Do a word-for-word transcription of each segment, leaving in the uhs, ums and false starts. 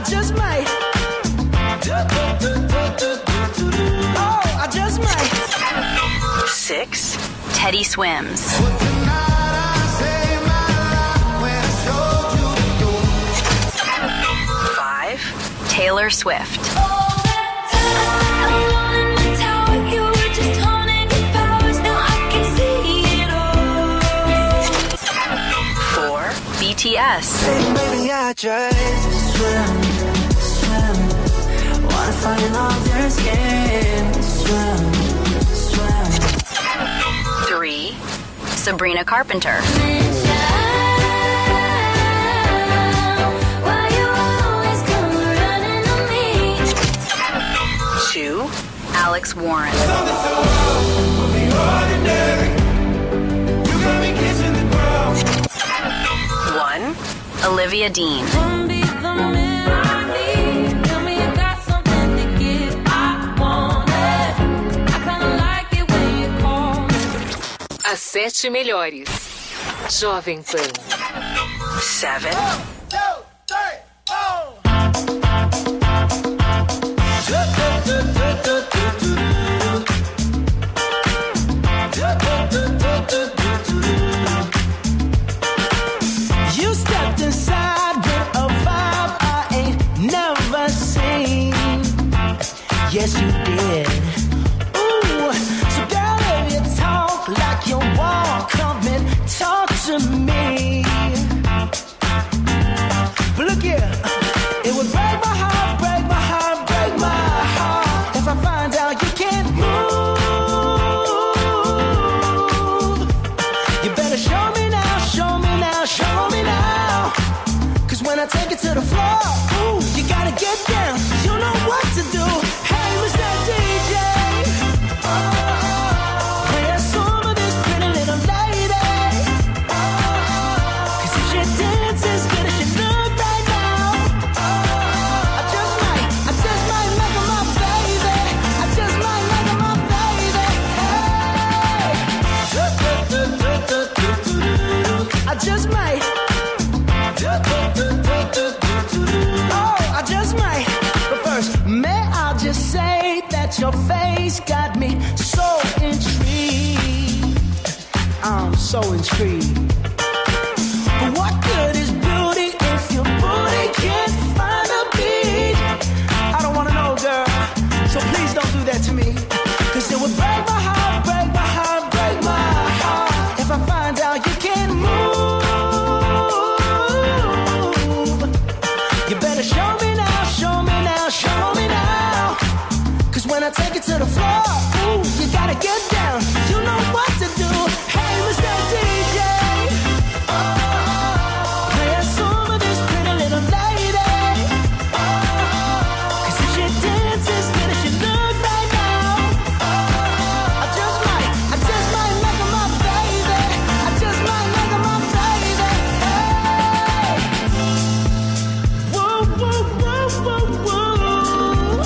just might. Oh, I just might. Six, Teddy Swims. Five, Taylor Swift. Four, B T S. Baby, I just swim, swim. Wanna find off your skin. Swim, swim. Three, Sabrina Carpenter. Two, Alex Warren. One, Olivia Dean. As sete melhores. Jovem Pan. Seven. You stepped inside with a vibe I ain't never seen. Yes, you did. Ooh, so girl, if you talk like you walk, come and talk to me. But look here, it would break my heart, break my heart, break my heart if I find out you can't move. You better show me now, show me now, show me now. Cause when I take it to the floor, ooh, you gotta get down. You know what to do. Hey, Mister D J, oh, play a song of this pretty little lady. Oh, cause if she dances as good as she look right now, oh, I just might, I just might make her my baby. I just might make her my baby. Hey, I just might. Oh, I just might. But first, may I just say that your face got me so intrigued. I'm so intrigued. But what good is beauty if your booty can't find a beat? I don't wanna know, girl, so please don't do that to me. Cause it would break my heart, break my heart, break my heart if I find out you can't move. You better show me now, show me now, show me now. Cause when I take it to the floor, ooh, you gotta get down. You know what to do. Hey, Mister D J, oh, play a song of this pretty little lady. Oh, cause if she dances as good as she look right now, oh, I just might, I just might make her my baby. I just might make her my baby. Hey. Whoa, whoa, whoa, whoa, whoa.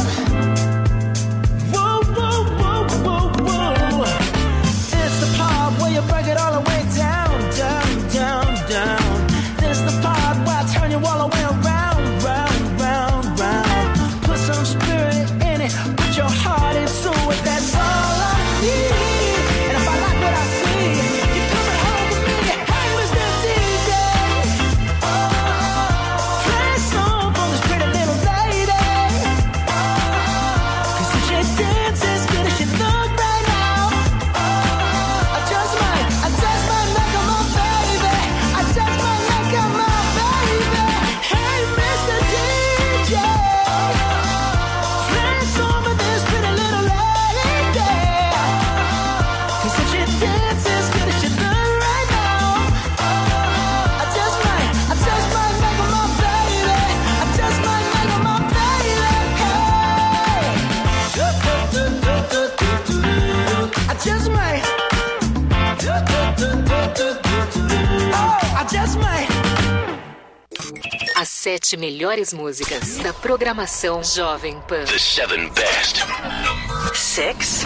Whoa, whoa, whoa, whoa, whoa. It's the part where you break it all the way down, down, down, down. It's the part where I turn you all the way around, round, round, round. Put some spirit in it, put your heart into it, that's all I need. And if I like what I see, you coming home with me. Hey, Mister D J, oh, play a song for this pretty little lady. Oh, cause if she dances as good as she look right now, oh, I just might, I just might make her my baby. I just might make her my baby. Hey, Mister D J, play a song for this pretty little lady. Cause if she dances as good as she look right now, oh, I just might, I just might make her my baby. I just might make her my baby. Hey, I just might. Oh, I just might. As sete melhores músicas da programação Jovem Pan. The seven best. Six,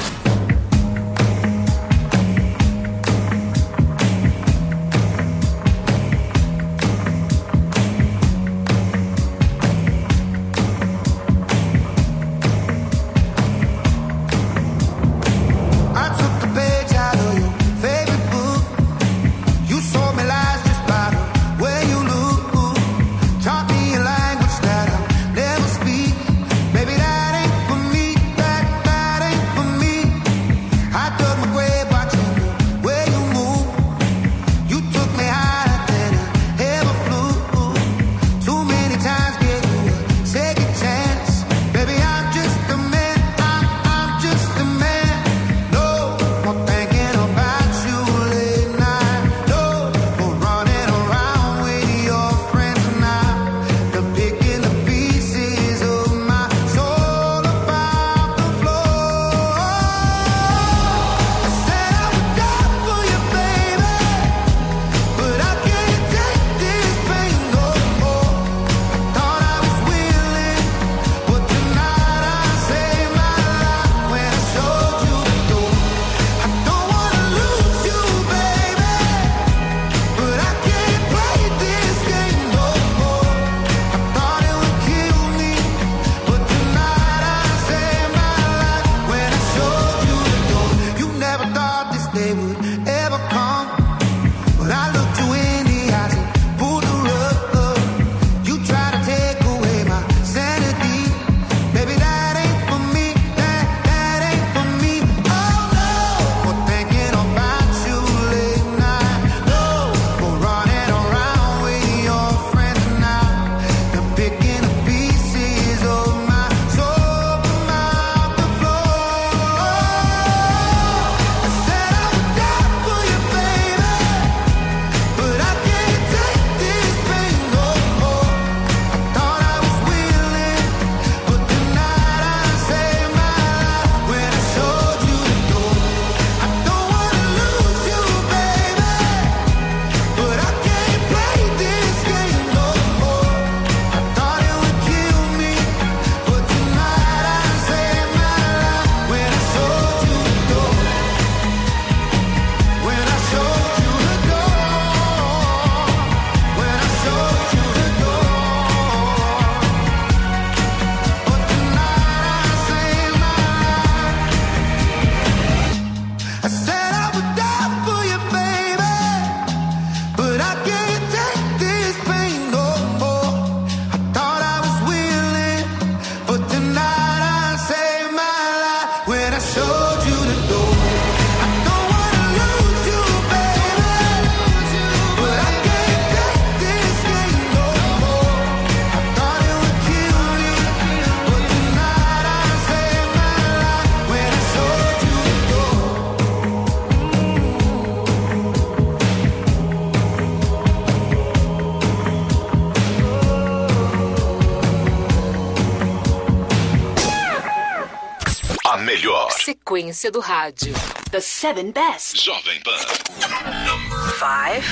melhor. Sequência do rádio. The seven best. Jovem Pan. Five.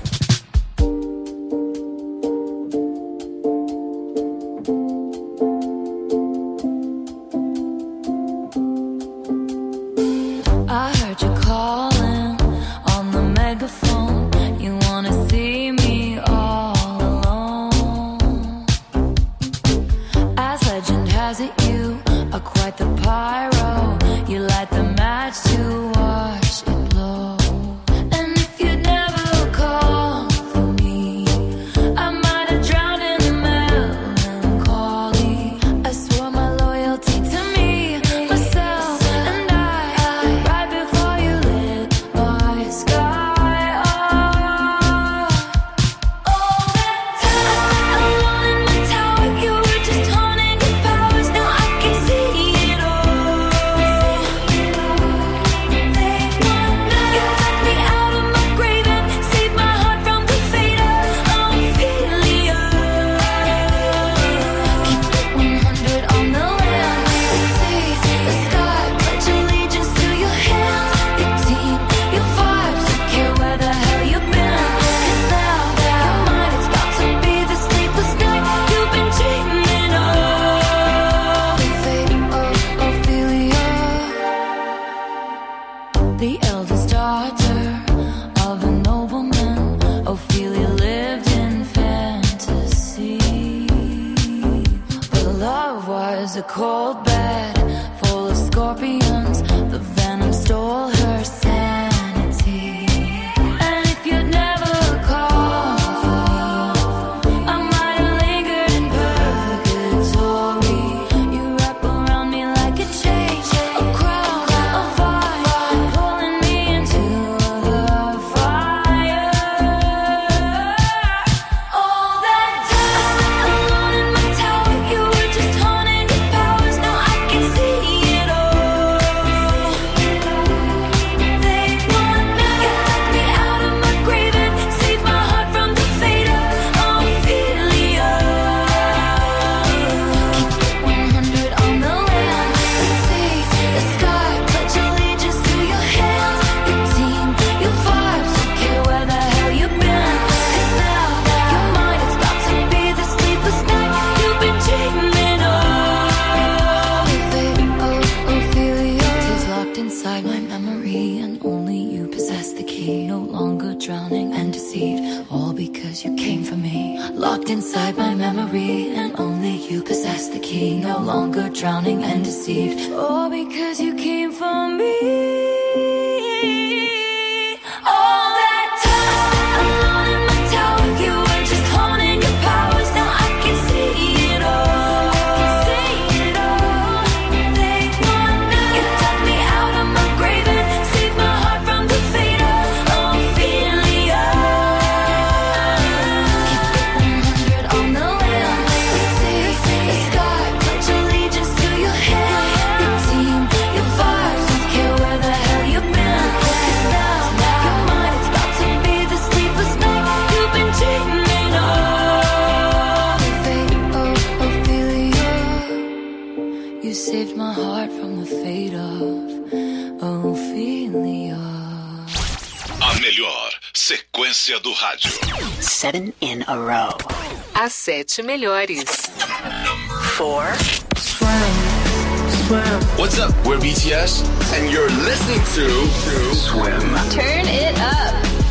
I heard you calling on the megaphone. You wanna see me all alone. As legend has it, you are quite the pyro. You light the match to watch it blow. And if you'd never called for me, I might have drowned in the melancholy. I swore my loyalty to me, myself, and I, right before you lit my sky up. All that time, alone in my tower, you were just honing your powers. Now I can see it all. They wonder you took me out of my grave and saved my heart from the fate of Ophelia. Keep it one hundred on the land, the seas, the sky. Pledge allegiance to your hands, your team, your vibes. Don't care where the hell you've been. 'Cause now your mind is about to be the sleepless night you've been dreaming of. The fate of Ophelia, the eldest daughter of a nobleman. Ophelia lived in fantasy, but love was a cold bed full of scorpions. The venom stole her sanity. And if you'd never called for me, I might have lingered in purgatory. You wrap around me like a chain, a crown, a fire, pulling me into the fire. All that time, alone in my tower, you were just honing your powers. Now I can see it all. They wonder you took me out of my grave and saved my heart from the fate of Ophelia. Keep it one hundred on the land, the seas, the sky. Pledge allegiance to your hands, your team, your vibes. Don't care where the hell you've been. 'Cause now your mind is about to be the sleepless night you've been dreaming of. The fate of Ophelia is locked inside my memory, and only you possess the key. No longer drowning and deceived, all because you came for me. Locked inside my memory, and only you possess the key. No longer drowning and deceived, all because you came for me. All that time, alone in my tower, you were just honing your powers. Now I can see it all. They wonder you took me out of my grave and saved my heart from the fate of Ophelia. Keep it one hundred on the land, the seas, the sky. Pledge allegiance to your hands, your team, your vibes. Don't care where the hell you've been. 'Cause now your mind is about to be the sleepless night you've been dreaming of. The fate of Ophelia, you saved my heart from the fate of Ophelia. A melhor sequência do rádio. Seven in a row. As sete melhores. Four. What's up? We're B T S, and you're listening to Swim. Turn it up.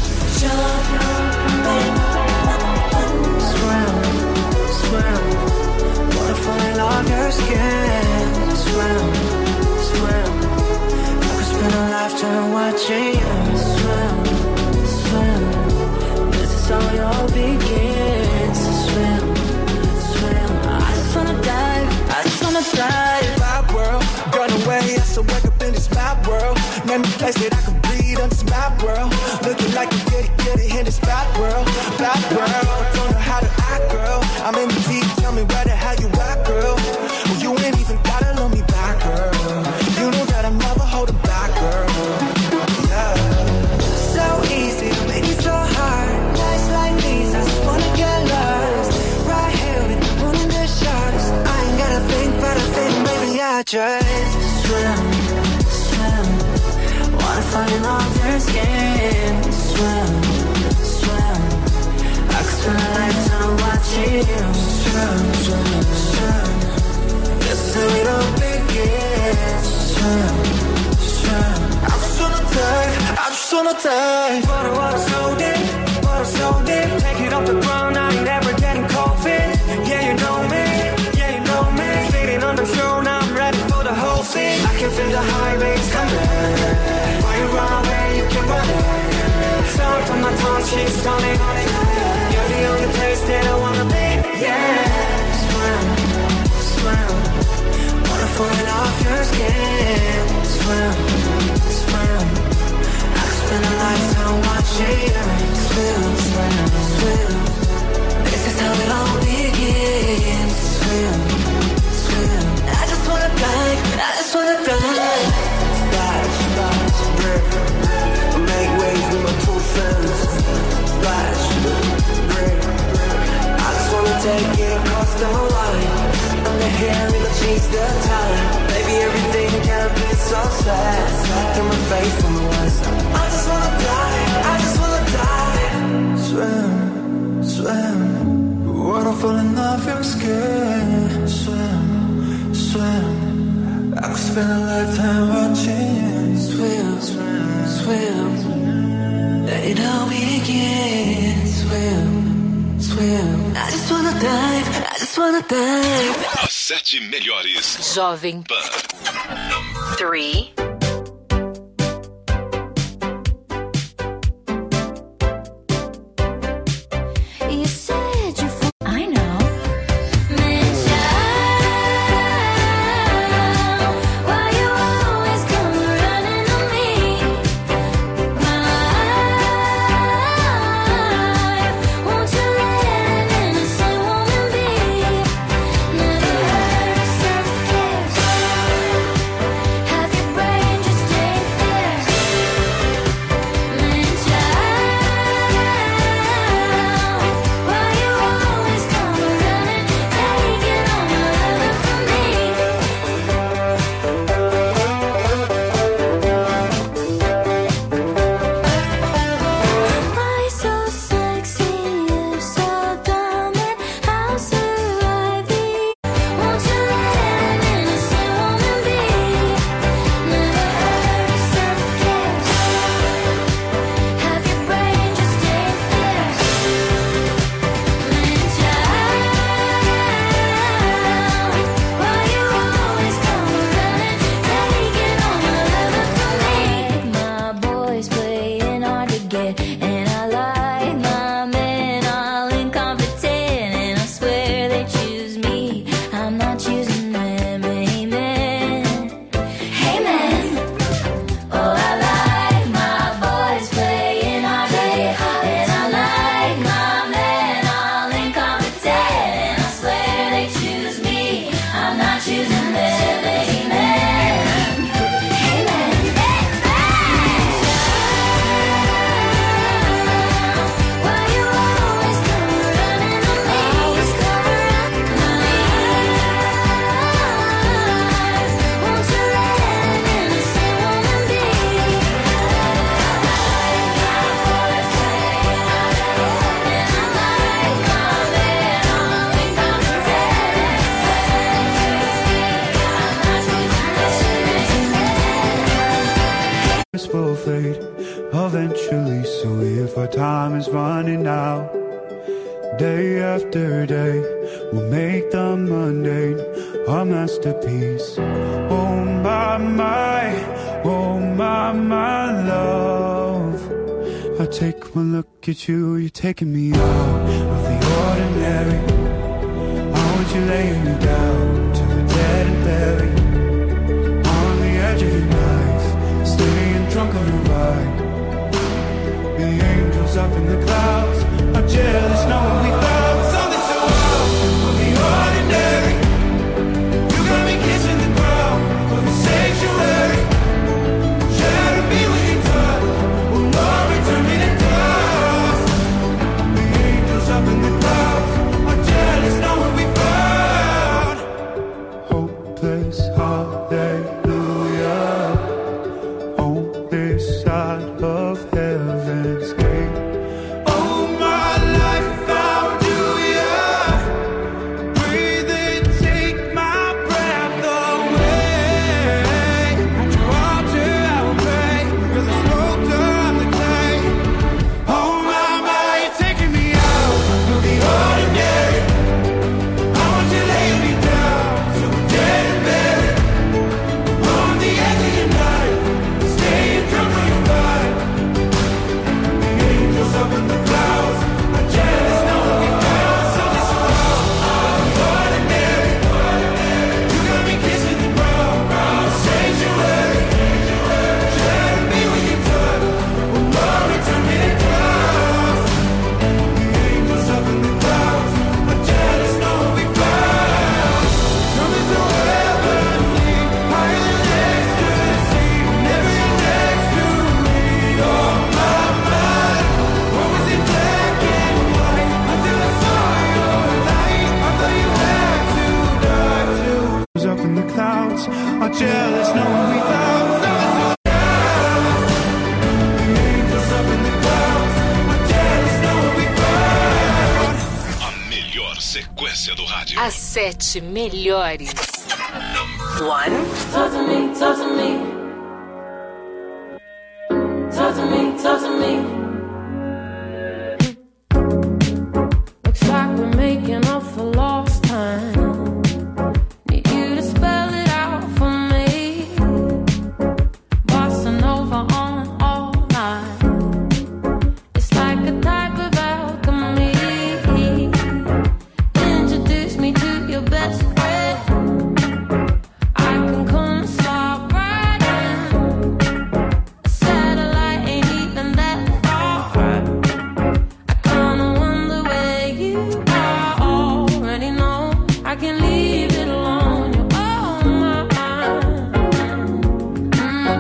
Swim, swim. Wanna fall in love your skin. Swim, swim. I could spend a lifetime watching you swim, swim. This is how it all begins. Swim, swim. I just wanna dive, I just wanna dive. My world, gone away, I still wake up in this map world. Name a place that I can breathe on this map world. Looking like a get it, get it in this bad world, bad world. Don't know how to act, girl. I'm in the deep, tell me where the hell you at, girl. Well, you ain't even gotta love me back, girl. You know that I'm never holding back, girl. Yeah. So easy to make it so hard. Nights like these, I just wanna get lost. Right here with the moon and the sharks. I ain't gotta think, but I think maybe I just swim. falling off your skin. Swim, swim. I could spend a lifetime watching you swim, swim, swim. This is how it all begins. Swim, swim. I just wanna dive, I just wanna dive. Water, water so deep, water so deep. Take it off the ground, I ain't ever getting cold feet. Yeah, you know me, yeah, you know me. Sitting on the throne, I'm ready for the whole scene. I can feel the high rays coming. Why you run away, you can run it. Sound from my tongue, she's stunning. You're the only place that I wanna be. Yeah, swim, swim. Water falling off your skin. Swim, swim. I could spend a lifetime watching you swim, swim, swim. This is how it all begins. Swim, swim. I just wanna dive, I just wanna dive. Splash, splash, rip. Make waves with my two friends. Splash, rip. I just wanna take it across the line. I'm the hair in the jeans, the time. Baby, everything can't be so sad. Through my face from the west. I just wanna die, I just wanna die. Swim, swim. Water falling off your skin. Swim, swim. I could spend a lifetime watching you swim, swim, swim. It all begins. Swim, swim. I just wanna dive, I just wanna dive. As sete melhores. Jovem Pan. Three. You said you f- I know. Man, child, why you always come running on me? My life, won't you let an innocent woman be? Never heard yourself kiss. Have your brain just stay there? Man, child, why you always come running, taking all my love from me? Why so sexy, you're so dumb, and I'll survive the. Won't you let an innocent woman be? Never heard yourself kiss. Have your brain just stay there? Man, child, why you always come running, taking all my love from me? My boys playing hard to get, and I like my men all incompetent, and I swear they choose me, I'm not choosing them. Amen, amen. Oh, I like my boys playing hard to get, and I like my men all incompetent, and I swear they choose me, I'm not choosing them. Amen, amen. Why you always come running on me? Always come running on me. Won't you let an innocent woman be? This will fade eventually, so if our time is running out, day after day, we'll make the mundane our masterpiece. Oh my, my, oh my, my love. I take one look at you, you're taking me out of the ordinary. I want you laying me down to the dead and buried. On the edge of your knife, staying drunk on the ride. The angels up in the clouds are jealous knowing we found something so wild of the ordinary. You got me kissing the ground of the sanctuary. Shadow me with your touch, will not return me to dust. The angels up in the clouds are jealous knowing we found. rádio. As sete melhores. One. Talk to me, talk to me. Talk to me, talk to me. Looks like we're making up for lost time. Need you to spell it out for me. Bossa Nova on all night. It's like a type of alchemy. Introduce me to your best friend. I can come slide right in. A satellite ain't even that far. I kinda wonder where you are. Already know I can leave it alone. You're on my mind. Mm.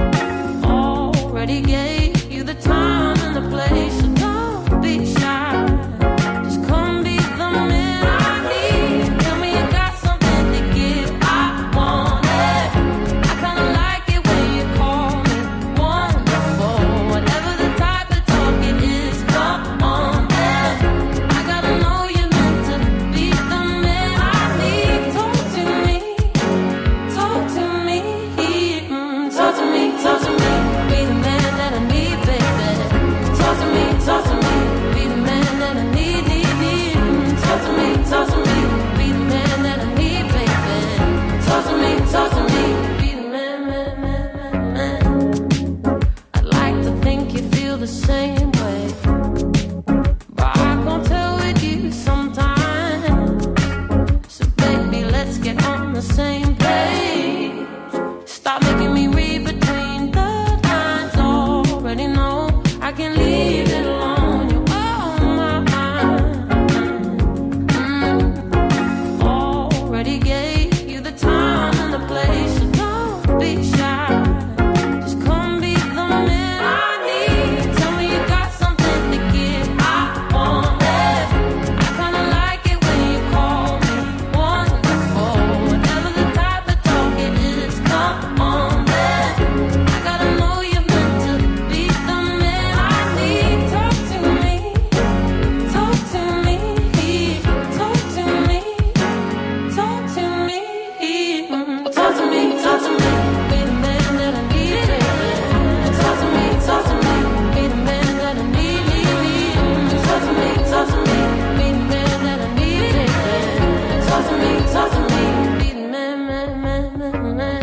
Already gave you the time and the place, so don't be shy. Just come be the man I need. Tell me you got something to give. I want it. I kinda like it when you call me wonderful. Whatever the type of talk it is, come on then. I gotta know you're meant to be the man I need. Talk to me, talk to me, mm, talk to me, talk to me. Be the man that I need, baby. Talk to me, talk to me. Be the man that I need, need, need. Mm, talk to me, talk to me. Be the man that I need, baby. Talk to me, talk to me. Be the man, man, man, man, man. I'd like to think you feel the same way, but I can't tell with you sometimes. So baby, let's get on the same page. Stop making me read between the lines. Already know I can leave it alone. You're on my mind. Mm. Already gave you the time and the place, so don't be shy. Just come be the man I need. Tell me you got something to give. I want it. I kinda like it when you call me wonderful. Whatever the type of talk it is, come on then. I gotta know you're meant to be the man I need. Talk to me, talk to me, talk to me, talk to me, mm, talk to me, talk to me. Be the man that I need, baby. Talk to me, talk to me. Be the man that I need, need, need. Mm, talk to me, talk to me. Be the man that I need, baby. Talk to me, talk to me. Be the man, man, man, man, man.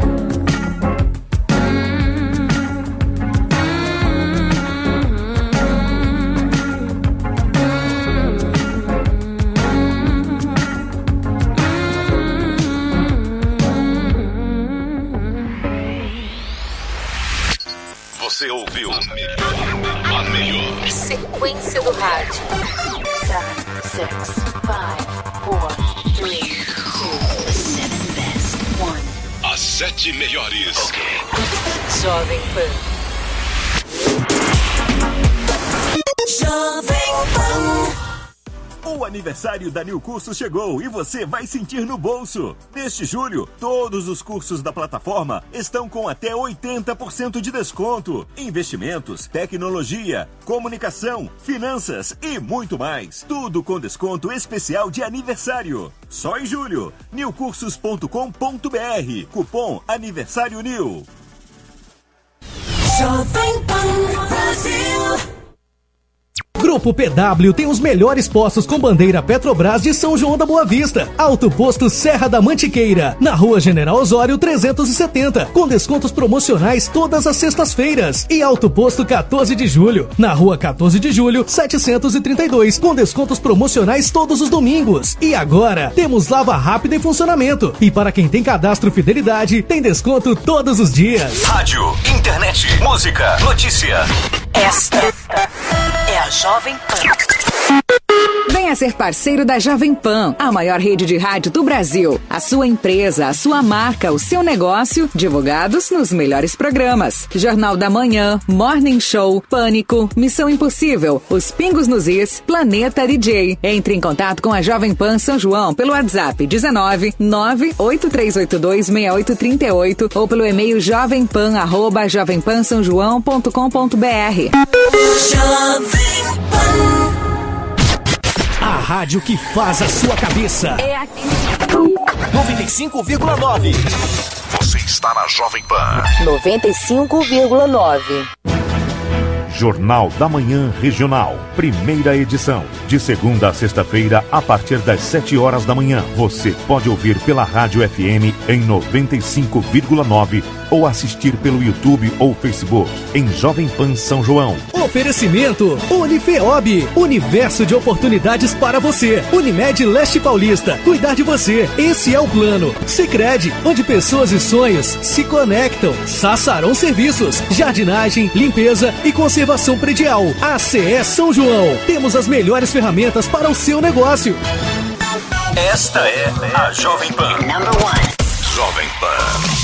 Você ouviu a melhor, a melhor. Sequência do rádio. Seven, six, five, four, three, two, the seven best. One. As sete melhores. Jovem Pan. Jovem Pan. O aniversário da New Cursos chegou e você vai sentir no bolso. Neste julho, todos os cursos da plataforma estão com até oitenta por cento de desconto. Investimentos, tecnologia, comunicação, finanças e muito mais. Tudo com desconto especial de aniversário. Só em julho. new cursos ponto com ponto b r. Cupom Aniversário New. Jovem Pan Brasil. Grupo P W tem os melhores postos com bandeira Petrobras de São João da Boa Vista. Alto Posto Serra da Mantiqueira, na Rua General Osório trezentos e setenta, com descontos promocionais todas as sextas-feiras. E Alto Posto quatorze de julho, na Rua quatorze de julho setecentos e trinta e dois, com descontos promocionais todos os domingos. E agora, temos lava rápida em funcionamento. E para quem tem cadastro Fidelidade, tem desconto todos os dias. Rádio, internet, música, notícia. Esta é a Jovem Pan. Venha ser parceiro da Jovem Pan, a maior rede de rádio do Brasil. A sua empresa, a sua marca, o seu negócio, divulgados nos melhores programas. Jornal da Manhã, Morning Show, Pânico, Missão Impossível, Os Pingos nos Is, Planeta D J. Entre em contato com a Jovem Pan São João pelo WhatsApp dezenove, nove oito três oito dois, seis oito três oito ou pelo e-mail jovempan arroba jovempansaojoão ponto com ponto b r. Jovem Pan. A rádio que faz a sua cabeça. É aqui. noventa e cinco vírgula nove. Você está na Jovem Pan. noventa e cinco vírgula nove. Jornal da Manhã Regional, primeira edição, de segunda a sexta-feira, a partir das sete horas da manhã. Você pode ouvir pela Rádio F M em noventa e cinco vírgula nove ou assistir pelo YouTube ou Facebook em Jovem Pan São João. Oferecimento Unifeob, universo de oportunidades para você. Unimed Leste Paulista, cuidar de você, esse é o plano. Sicredi, onde pessoas e sonhos se conectam. Sassarão Serviços, jardinagem, limpeza e conservação predial. A C E São João, temos as melhores ferramentas para o seu negócio. Esta é a Jovem Pan. Number one. Jovem Pan.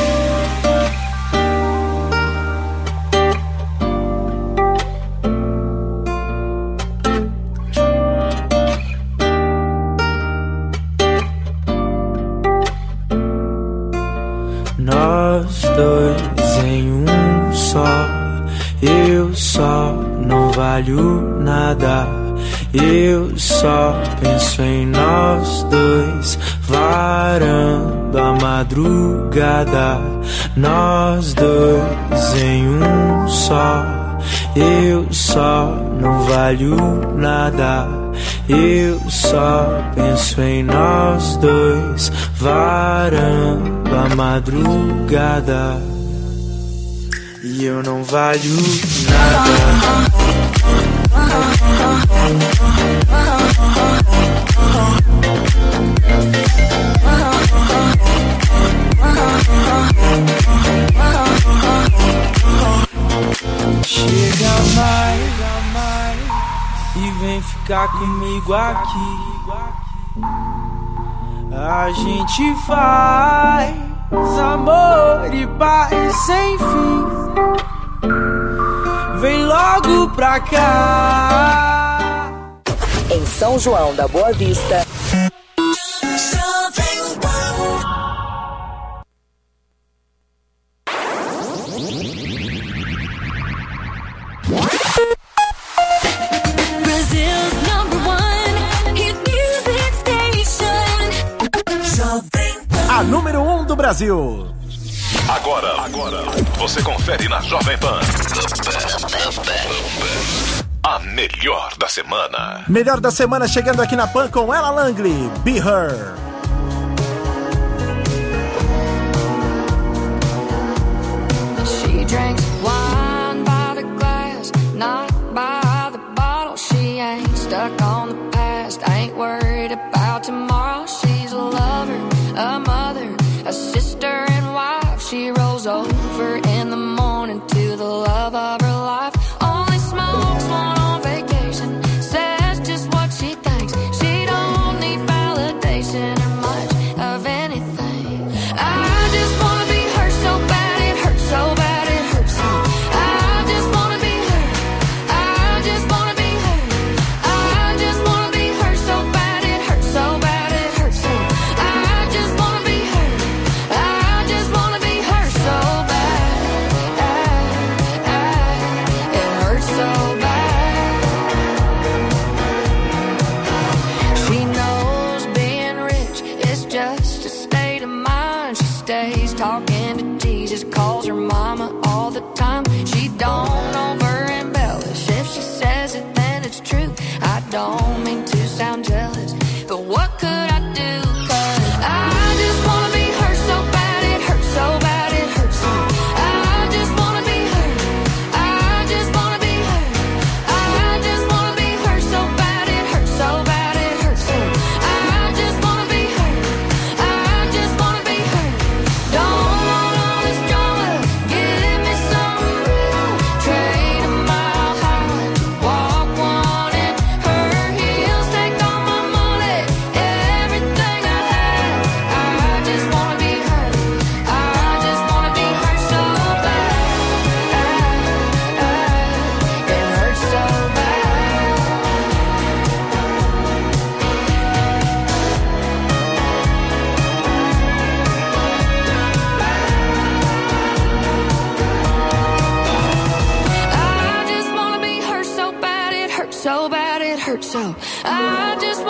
Nós dois em um só, eu só não valho nada. Eu só penso em nós dois, varando a madrugada. Nós dois em um só, eu só não valho nada. Eu só penso em nós dois, varando a madrugada. E eu não valho nada. Chega mais e vem ficar comigo aqui. A gente faz amor e paz sem fim. Vem logo pra cá. Em São João da Boa Vista. Brazil's number one hit music station. A número um do Brasil. Agora, agora, você confere na Jovem Pan. A melhor da semana. Melhor da semana chegando aqui na Pan com Ella Langley, Be Her. She drinks wine by the glass, not by the bottle. She ain't stuck on the past, ain't worried about tomorrow. She's a lover, a mother, a sister and wife. She rolls over in the morning to the love of her life. Only smokes one on vacation, says just what she thinks. She don't need validation or much of anything. I just wanna be her so bad, it hurts so bad, it hurts so. I just wanna be her, I just wanna be her. I just wanna be her so bad, it hurts so bad, it hurts so. I just wanna be her, I just wanna be her so bad. It hurts so bad. She knows being rich is just a state of mind. She stays talking to Jesus, calls her mama all the time. She don't over embellish. If she says it, then it's true. I don't mean to sound jealous, but what could I do? 'Cause I just wanna be her so bad, it hurts so bad, it hurts so. I just wanna be her, I just wanna be her. I just wanna be her so bad, it hurts so bad, it hurts so. I just wanna be her, I just wanna be her. Don't want all this drama, give me some real. Trade a mile high to walk one in her heels. Take all my money, everything I have. I just wanna be her, I just wanna be her so bad. It hurts so bad. I just wanna be her so bad, it hurts so bad, it hurts so. I just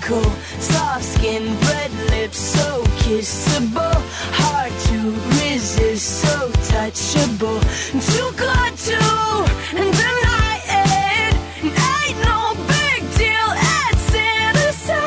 physical, soft skin, red lips, so kissable, hard to resist, so touchable, too good to deny it, ain't no big deal, it's innocent.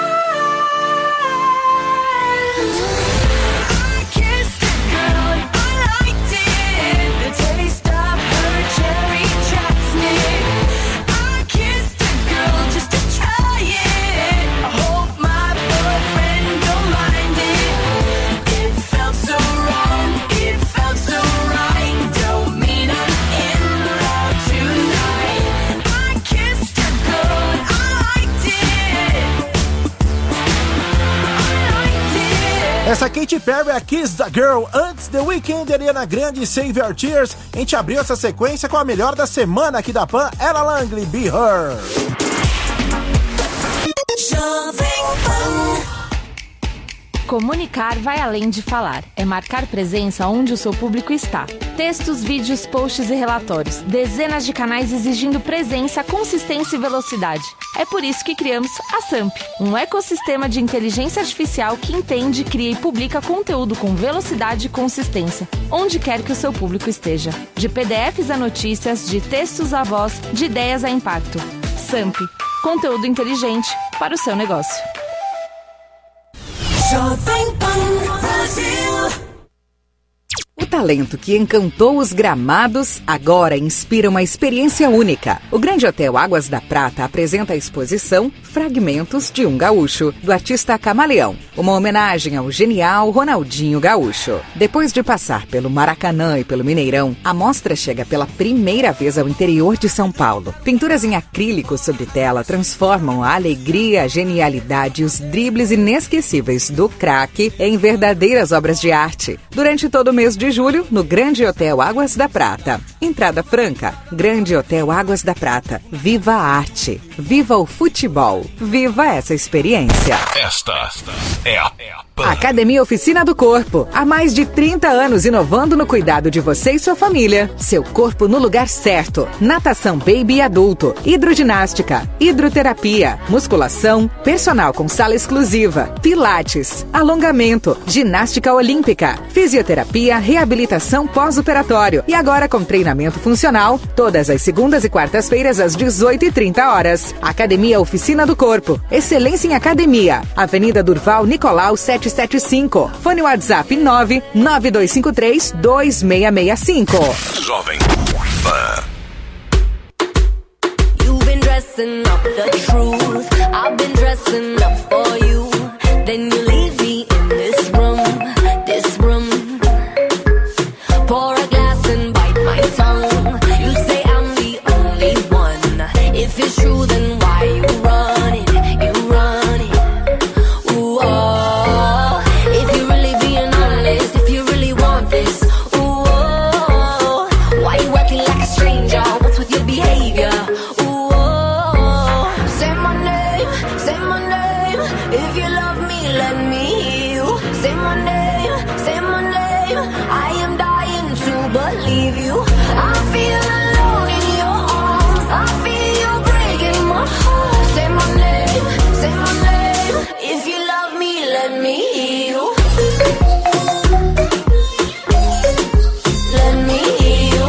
I kissed a girl and I liked it, the taste of her cherry chapstick. I kissed a girl just to try it, I hope my boyfriend don't mind it. It felt so wrong, it felt so right, don't mean I'm in love tonight. I kissed a girl and I liked it, I liked it. Essa Katy Perry, a Kiss the Girl, antes The Weeknd, Ariana Grande, Save Your Tears. A gente abriu essa sequência com a melhor da semana aqui da Pan, Ella Langley, Be Her. Comunicar vai além de falar. É marcar presença onde o seu público está. Textos, vídeos, posts e relatórios. Dezenas de canais exigindo presença, consistência e velocidade. É por isso que criamos a Samp, um ecossistema de inteligência artificial que entende, cria e publica conteúdo com velocidade e consistência, onde quer que o seu público esteja. De P D Fs a notícias, de textos a voz, de ideias a impacto. Samp, conteúdo inteligente para o seu negócio. Jovem Pan Brasil. O talento que encantou os gramados agora inspira uma experiência única. O Grande Hotel Águas da Prata apresenta a exposição Fragmentos de um Gaúcho, do artista Camaleão, uma homenagem ao genial Ronaldinho Gaúcho. Depois de passar pelo Maracanã e pelo Mineirão, a mostra chega pela primeira vez ao interior de São Paulo. Pinturas em acrílico sobre tela transformam a alegria, a genialidade e os dribles inesquecíveis do craque em verdadeiras obras de arte. Durante todo o mês de julho, no Grande Hotel Águas da Prata. Entrada franca. Grande Hotel Águas da Prata. Viva a arte. Viva o futebol. Viva essa experiência. Esta é a Pan. Academia Oficina do Corpo. Há mais de trinta anos inovando no cuidado de você e sua família. Seu corpo no lugar certo. Natação baby e adulto. Hidroginástica. Hidroterapia. Musculação. Personal com sala exclusiva. Pilates. Alongamento. Ginástica olímpica. Fisioterapia. Reabilitação pós-operatório. E agora com treinamento funcional. Todas as segundas e quartas-feiras às dezoito e trinta horas. Academia Oficina do Corpo. Excelência em academia. Avenida Durval Nicolau setecentos e setenta e cinco. Fone WhatsApp nove nove dois cinco três dois seis seis cinco. Jovem Pan. You've been dressing up the truth. I've been dressing up for you. Then you leave me in this room, this room. Pour a glass and bite my tongue. You say I'm the only one. If it's true, then why you run it? You run it. Ooh, oh. If you're really being honest, if you really want this, ooh, oh. Why you acting like a stranger? What's with your behavior? Ooh, oh. Say my name, say my name. If you love me, let me hear you. Say my name, say my name. I am dying to believe you. I feel alone in your arms. I feel you breaking my heart. Say my name, say my name. If you love me, let me hear you. Let me hear you.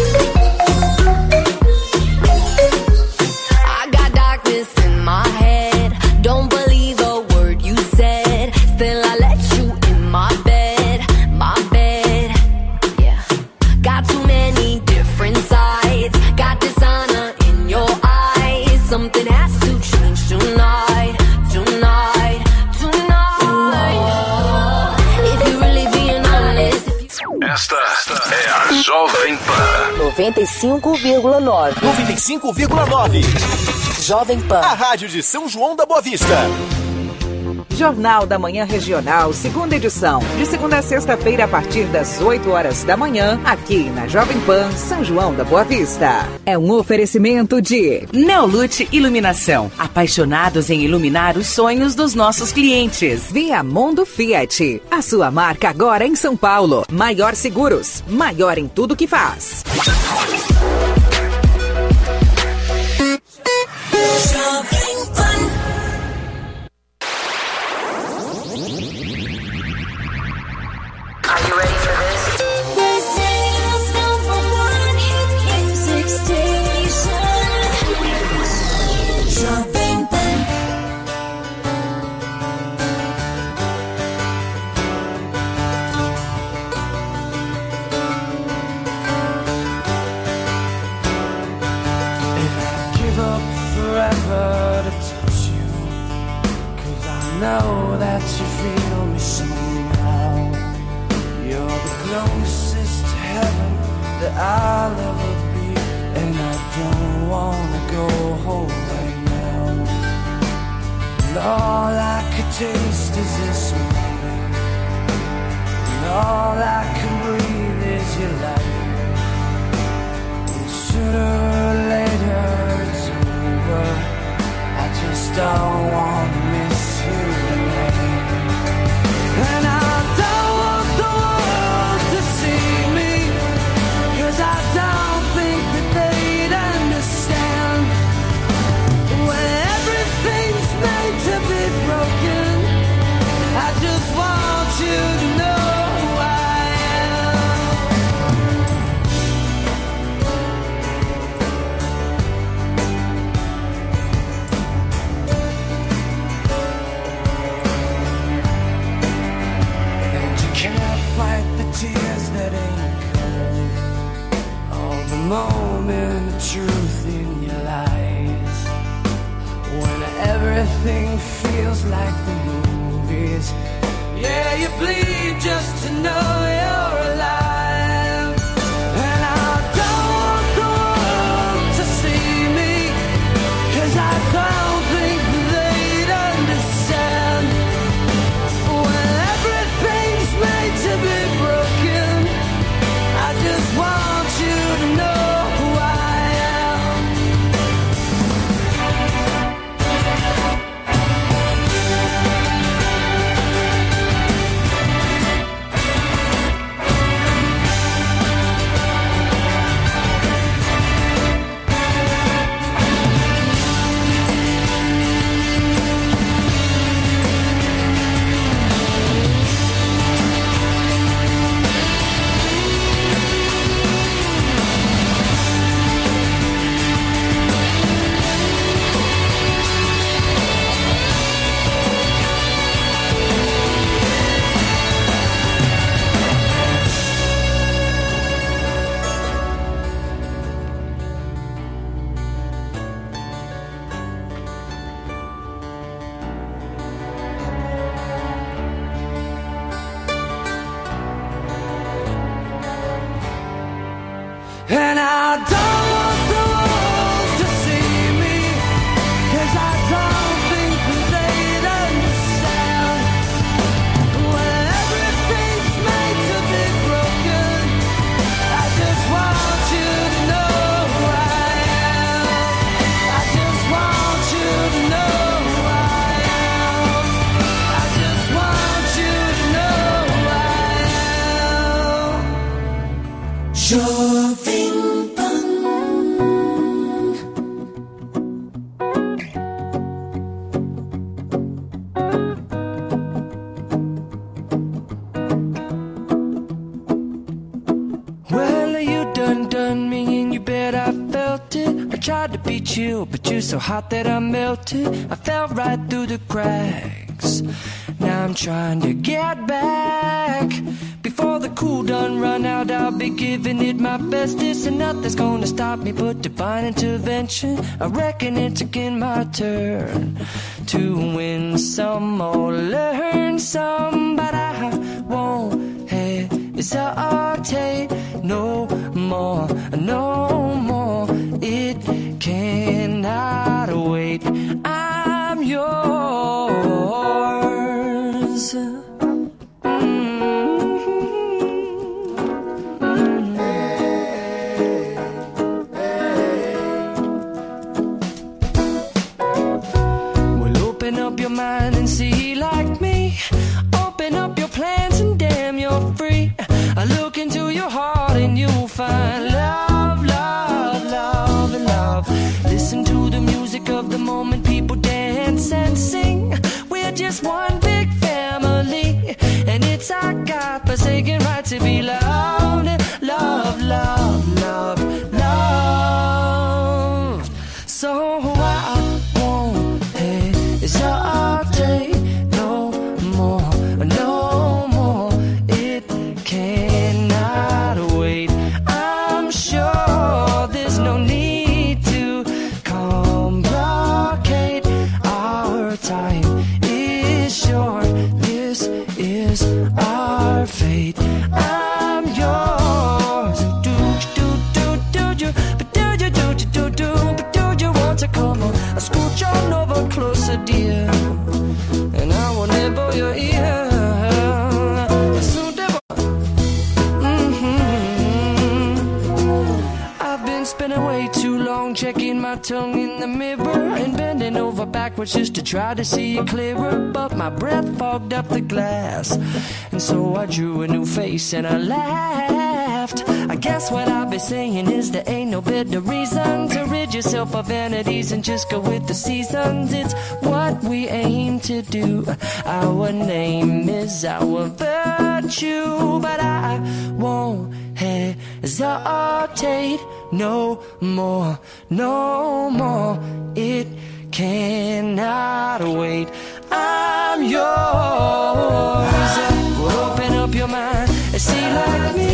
I got darkness in my head. Don't believe a word you said. Still I let you in my bed, my bed. Yeah. Got too many different sides. Got dishonor in your eyes. Something has to change tonight, tonight, tonight. If you really being honest. Esta é a Jovem Pan. noventa e cinco vírgula nove. noventa e cinco vírgula nove. Jovem Pan. A rádio de São João da Boa Vista. Jornal da Manhã Regional, segunda edição. De segunda a sexta-feira, a partir das oito horas da manhã, aqui na Jovem Pan, São João da Boa Vista. É um oferecimento de Neolute Iluminação. Apaixonados em iluminar os sonhos dos nossos clientes. Viamundo Fiat. A sua marca agora em São Paulo. Maior Seguros. Maior em tudo que faz. know that you feel me somehow. You're the closest to heaven that I'll ever be, and I don't wanna go home right now. And all I could taste is this moment, and all I can breathe is your light. And sooner or later it's over, I just don't wanna miss you tonight. And I don't want the world to see me, 'cause I don't think that they'd understand. When everything's made to be broken, I just want you to know who I am. And you can't fight the tears that ain't coming, all the moment of truth in your eyes. When everything feels like the movies, yeah, you bleed just to know you're alive. And I don't want the world to see me, 'cause I don't think they'd understand. When everything's made to be broken, I just want you to know who I am. And I don't want the world to see me, 'cause I don't think that they'd understand. When everything's made to be broken, I just want you to know who I am. I just want you to know who I am. I just want you to know who I am. Jovem Pan. Well, you done done me and you bet I felt it. I tried to beat you, but you're so hot that I melted. I fell right through the cracks. Now I'm trying to get back. Before the cool done run out, I'll be giving it my bestest, and nothing's gonna stop me but divine intervention. I reckon it's again my turn to win some or learn some, but I won't hesitate no more, no more. It cannot wait. I'm yours. Open up your mind and see like me. Open up your plans and damn, you're free. I look into your heart and you'll find love, love, love, love. Listen to the music of the moment, people dance and sing. We're just one big family, and it's our God-forsaken right to be loved. Love, love, love, love. So I won't hesitate no more, no more. It cannot wait. I'm sure there's no need to complicate. Our time is tongue in the mirror and bending over backwards just to try to see it clearer. But my breath fogged up the glass, and so I drew a new face and I laughed. I guess what I'll be saying is there ain't no better reason to rid yourself of vanities and just go with the seasons. It's what we aim to do. Our name is our virtue, but I won't hesitate no more, no more. It cannot wait. I'm yours. Well, open up your mind and see like me.